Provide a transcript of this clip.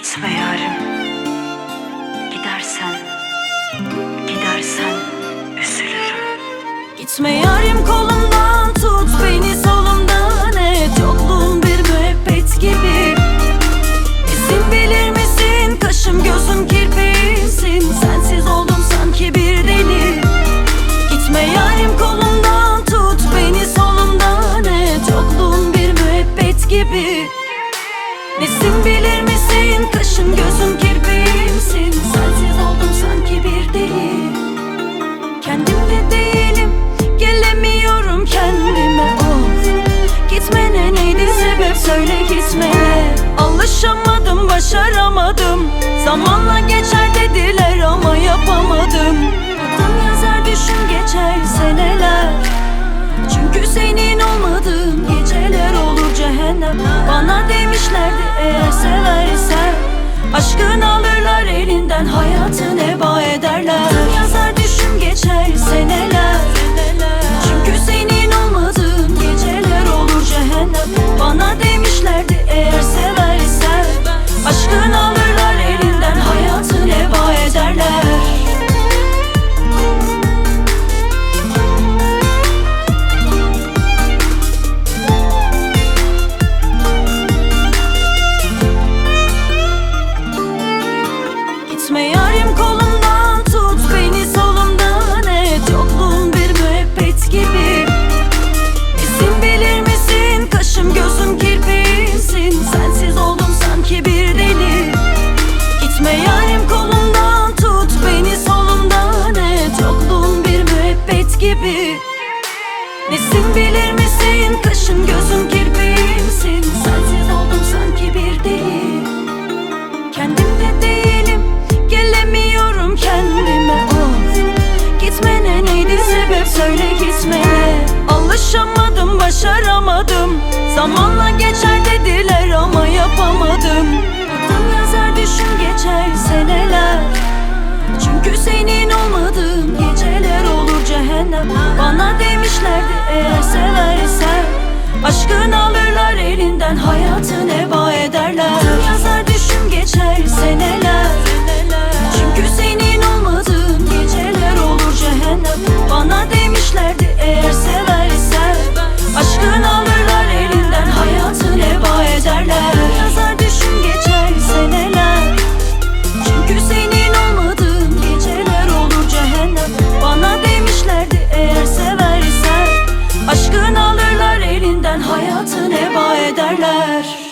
Gitme yarim, gidersen üzülürüm. Gitme yarim, kolumdan tut beni, solumdan et. Yokluğun bir müebbet gibi. İsim bilir misin? Kaşım gözüm kirpiğimsin. Sensiz oldum sanki bir deli. Gitme yarim, kolumdan tut beni, solumdan et. Yokluğun bir müebbet gibi. Nesin bilir misin? Kaşın gözüm kirpiğimsin. Sensiz oldum sanki bir deli. Kendimde değilim, gelemiyorum kendime. Of, gitmene neydi sebep, söyle gitmene. Alışamadım, başaramadım. Zamanla geçer dediler ama yapamadım. Adım yazar düşün geçer seneler. Çünkü senin olmadığın geceler olur cehennem. Bana demişlerdi eğer seversen aşkını alırlar elinden, hayatını heba ederler. Adım yazar düşün geçer seneler. Çünkü senin olmadığın geceler olur cehennem. Bana demişlerdi eğer seversen aşkını alırlar elinden, hayatını heba ederler. Gitme yarim, kolumdan tut beni, solumdan et. Yokluğun bir müebbet gibi. İsim bilir misin? Kaşım gözüm kirpiğimsin. Sensiz oldum sanki bir deli. Gitme yarim, kolumdan tut beni, solumdan et. Yokluğun bir müebbet gibi. Nesin bilir misin? Kaşın gözüm kirpiğimsin. Sensiz oldum sanki bir deli. Kendimde değilim, gelemiyorum kendime. Of, gitmene neydi sebep, söyle gitmene. Alışamadım, başaramadım. Zamanla geçer dediler ama yapamadım. Adım yazar düşün geçer seneler. Çünkü senin olmadığın geceler olur cehennem. Bana demişlerdi eğer seversen aşkını alırlar elinden, hayatını heba ederler. Adım yazar düşün geçer seneler. Çünkü senin olmadığın geceler olur cehennem. Bana demişlerdi eğer seversen aşkını alırlar elinden, hayatını heba ederler. Adım yazar düşün geçer seneler. Çünkü senin olmadığın geceler olur cehennem. Bana demişlerdi eğer seversen aşkını alırlar elinden, hayatını heba ederler.